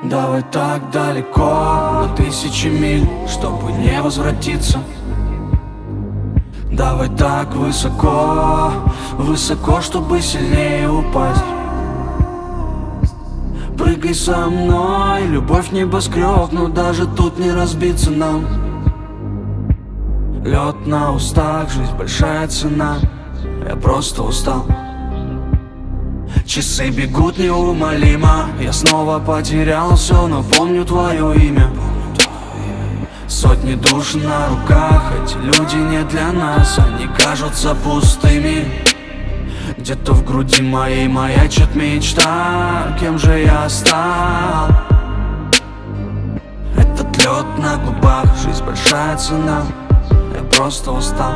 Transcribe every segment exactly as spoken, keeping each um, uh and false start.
Давай так далеко, на тысячи миль, чтобы не возвратиться. Давай так высоко, высоко, чтобы сильнее упасть. Прыгай со мной, любовь небоскреб, но даже тут не разбиться нам. Лед на устах, жизнь большая цена, я просто устал. Часы бегут неумолимо, я снова потерял все, но помню твое имя. Сотни душ на руках, эти люди не для нас, они кажутся пустыми. Где-то в груди моей маячит мечта, кем же я стал? Этот лед на губах, жизнь большая цена, я просто устал.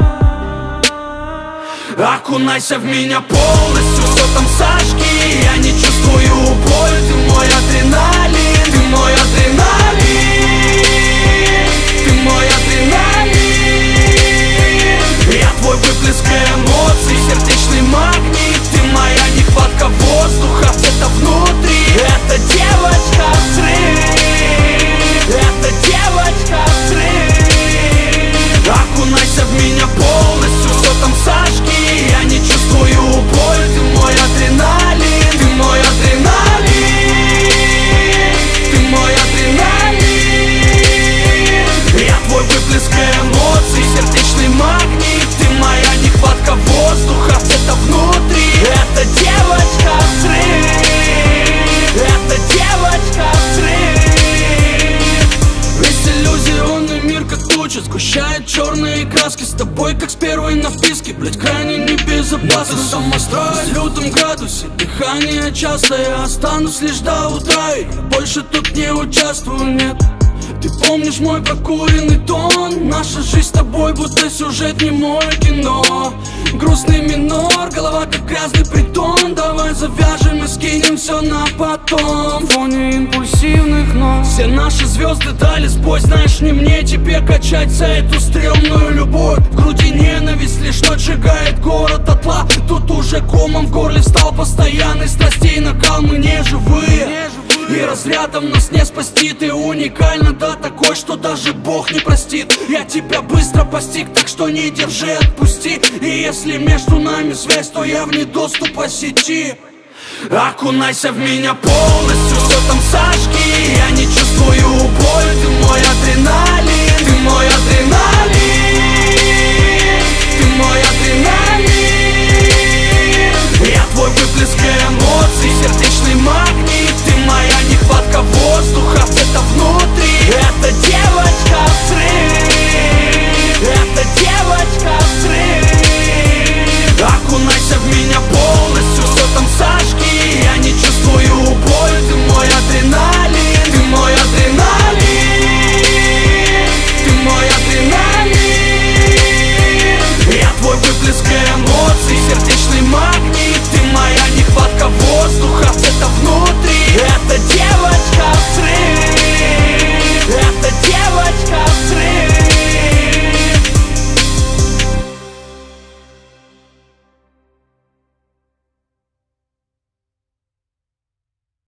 Окунайся в меня полностью, все там сожги, я не чувствую боль, ты мой адреналин, ты мой адреналин, ты мой адреналин. Я твой выплеск эмоций, сердечный магнит, ты моя нехватка воздуха где-то внутри. Это девочка взрыв, это девочка взрыв. Окунайся в меня полностью, все там сожги, я не чувствую боль, ты мой адреналин, ты мой адреналин, ты мой адреналин. Я твой выплеск эмоций, сердечный магнит, ты моя нехватка воздуха где-то внутри. Это девочка взрыв, это девочка взрыв. Весь иллюзионный мир как туча сгущает черные краски, с тобой как с первой на вписке, блять, крайне небезопасно. Самострой в лютом градусе, дыхание часто, я останусь лишь до утра, и больше тут не участвую, нет. Ты помнишь мой прокуренный тон, наша жизнь с тобой будто сюжет не мое кино. Грустный минор, голова как грязный притон, давай завяжем и скинем все на потом. В фоне импульсивных ног все наши звезды дали сбой, знаешь, не мне тебе качать за эту стрёмную любовь. В груди ненависть лишь ночь сжигает город дотла, тут уже комом в горле стал постоянный страстей накал, мы не живые. И разрядом нас не спасти, ты уникальна, да, такой, что даже Бог не простит. Я тебя быстро постиг, так что не держи, отпусти. И если между нами связь, то я вне доступа сети. Окунайся в меня полностью, все там сожги, я не чувствую боль, ты мой адреналин.